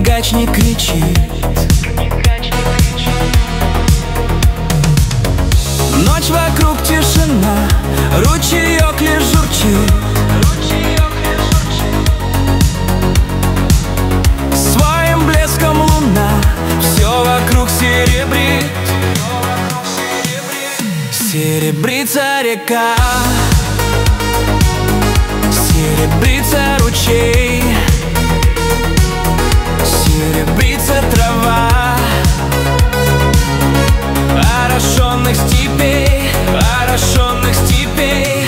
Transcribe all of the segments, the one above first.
кач не кричит. Ночь вокруг тишина, ручеек лишь журчит. Своим блеском луна все вокруг серебрит. Серебрится река, серебрится ручей, серебрится трава орошенных степей, орошенных степей.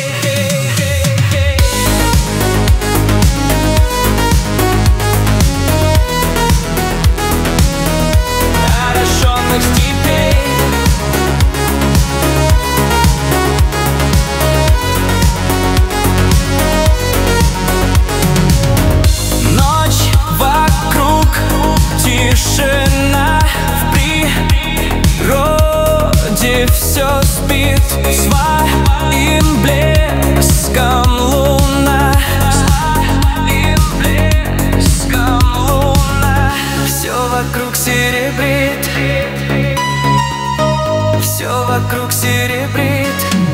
Орошенных степей. Ночь вокруг, тишина, в природе все спит. Своим блеском луна, своим блеском луна все вокруг серебрит, все вокруг серебрит.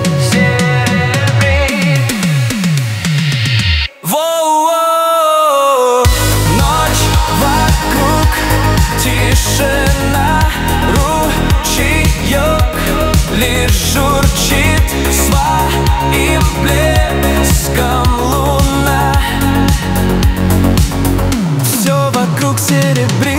Воу-воу. Ночь вокруг, тишина, ручеек лишь журчит. Своим блеском луна все вокруг серебрит.